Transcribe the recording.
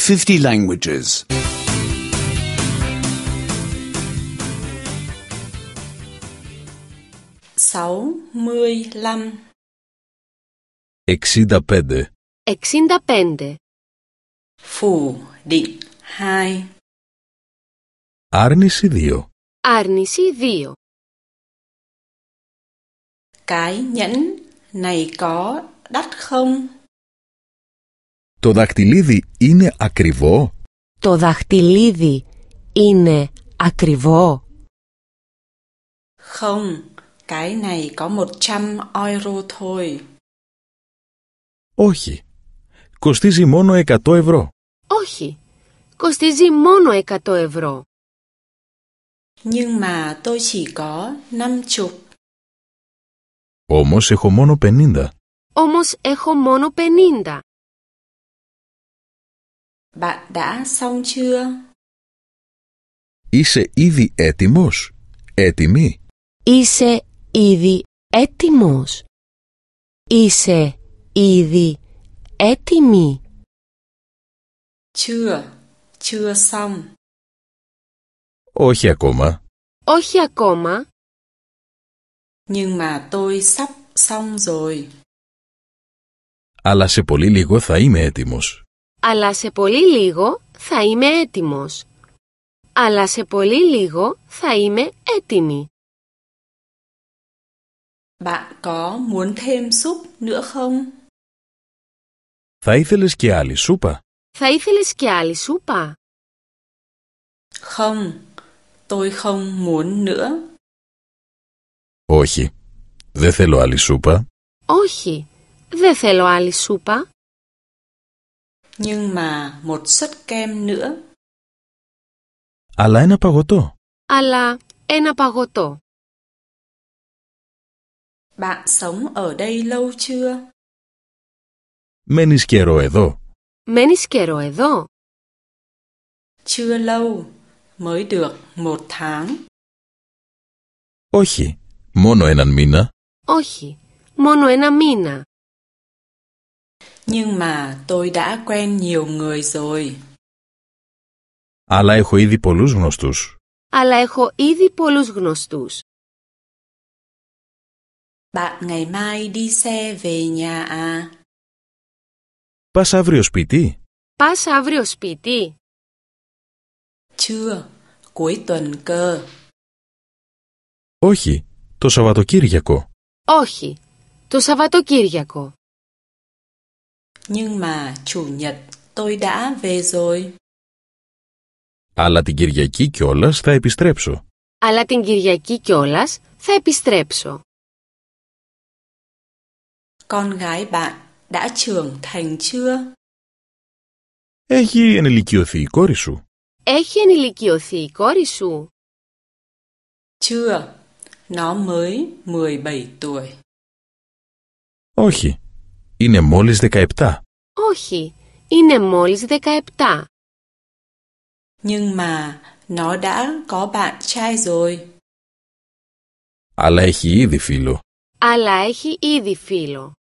50 languages. 65 65. 65. Phủ định 2. Άρνηση 2. Άρνηση 2. Cái nhẫn này có đắt không? Το δαχτυλίδι είναι ακριβό? Το δαχτυλίδι είναι ακριβό? Không, cái này có 100 euro thôi. Όχι. Κοστίζει μόνο 100 ευρώ. Όχι. Κοστίζει μόνο 100 ευρώ. Nhưng mà tôi chỉ có 50. Όμως έχω μόνο 50. Όμως έχω μόνο 50. Bạn đã xong chưa? Είσαι ήδη έτοιμος? Έτοιμη? Είσαι ήδη έτοιμος? Είσαι ήδη έτοιμη? Chưa xong. Όχι ακόμα. Όχι ακόμα. Nhưng mà tôi sắp xong rồi. Αλλά σε πολύ λίγο θα είμαι έτοιμος. Αλλά σε πολύ λίγο θα είμαι έτοιμος. Αλλά σε πολύ λίγο θα είμαι έτοιμη. Bạn có muốn thêm súp nữa không? Θα ήθελες και άλλη σούπα? Θα ήθελες και άλλη σούπα? Không, tôi không muốn nữa. Όχι. Δεν θέλω άλλη σούπα. Όχι, δεν θέλω άλλη σούπα. Nhưng mà một suất kem nữa. Αλλά ένα παγωτό. Αλλά ένα παγωτό. Bạn sống ở đây lâu chưa? Μένεις καιρό εδώ? Μένεις καιρό εδώ? Chưa lâu, mới được 1 tháng. Όχι. Μόνο έναν μήνα. Όχι, μόνο ένα μήνα. Nhưng mà tôi đã quen nhiều người rồi. Αλλά έχω ήδη πολλούς γνωστούς. Αλλά έχω ήδη πολλούς γνωστούς. Bạn ngày mai đi xe về nhà à? Πας αύριο σπίτι? Πας αύριο σπίτι? Chưa, cuối tuần cơ. Όχι. Το Σαββατοκύριακο. Όχι, το Σαββατοκύριακο. Nhưng mà chủ nhật tôi đã về rồi. Αλλά την Κυριακή κιόλας θα επιστρέψω. Αλλά την Κυριακή κιόλας θα επιστρέψω. Con gái bạn đã trưởng thành chưa? Έχει ενηλικιωθεί η κόρη σου? Έχει ενηλικιωθεί η κόρη σου? Chưa, nó mới 17 tuổi. Όχι. Είναι μόλις 17. Όχι, είναι μόλις 17. Nhưng mà nó đã có bạn trai rồi. Αλλά έχει ήδη φίλο. Αλλά έχει ήδη φίλο.